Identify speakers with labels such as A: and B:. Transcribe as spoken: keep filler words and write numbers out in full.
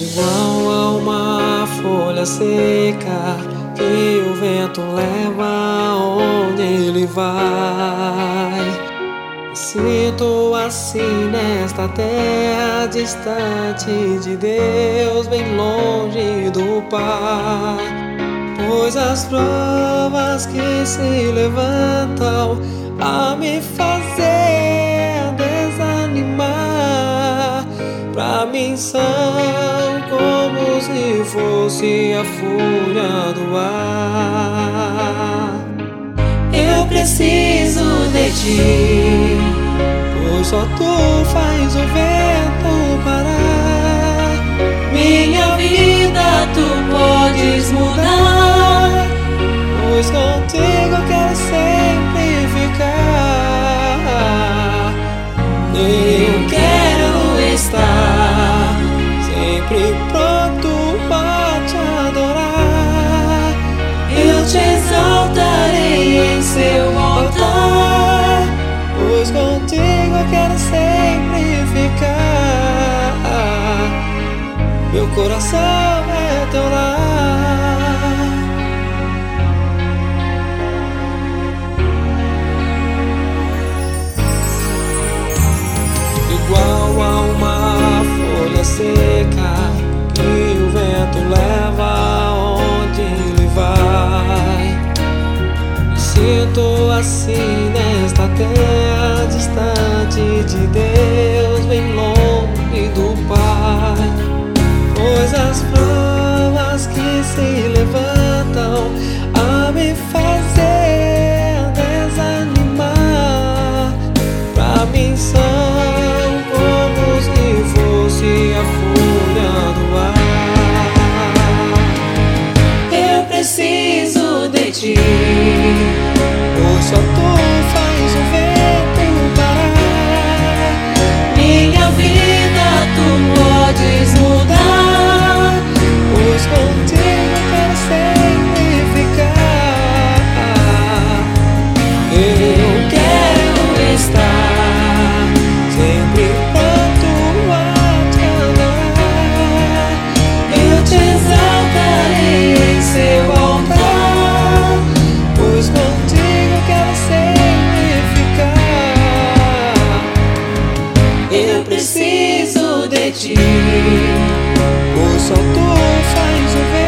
A: Igual a uma folha seca que o vento leva onde ele vai. Me sinto assim nesta terra distante de Deus, bem longe do Pai. Pois as provas que se levantam a me fazer desanimar, pra mim são como se fosse a fúria do ar.
B: Eu preciso de ti,
A: pois só tu faz o vento parar.
B: minha vida tu podes mudar,
A: Pois contigo eu quero sempre ficar.
B: eu quero estar
A: sempre pronto a te adorar.
B: Eu te exaltarei em seu altar,
A: Pois contigo eu quero sempre ficar. Meu coração é teu lar. Igual a uma folha seca que o vento leva onde ele vai. Me sinto assim nesta terra distante de Deus, bem longe do Pai. Pois as provas que se levantam a me fazer desanimar, pra mim são como se fosse a fúria do ar.
B: eu preciso de ti,
A: Pois só tu faz o vento parar.
B: minha vida tu podes mudar,
A: Pois contigo eu quero sempre ficar.
B: eu quero estar
A: Sempre pronto a te adorar.
B: eu te exaltarei em seu altar,
A: Pois contigo eu quero sempre ficar.
B: eu preciso de ti,
A: Pois só tu faz o